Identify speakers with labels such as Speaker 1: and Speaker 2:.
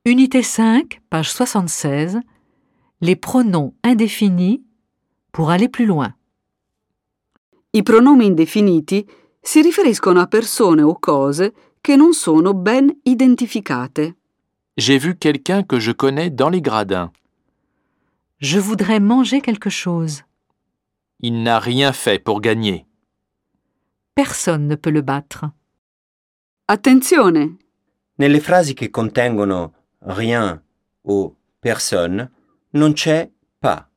Speaker 1: Unité 5, page 76. Les pronoms indéfinis pour aller plus loin.
Speaker 2: I pronomi indefiniti si riferiscono a persone o cose che non sono ben identificate.
Speaker 3: J'ai vu quelqu'un que je connais dans les gradins.
Speaker 1: Je voudrais manger quelque chose.
Speaker 3: Il n'a rien fait pour gagner.
Speaker 1: Personne ne peut le battre.
Speaker 2: Attenzione!
Speaker 4: Nelle frasi che contengono rien o personne non c'è pas.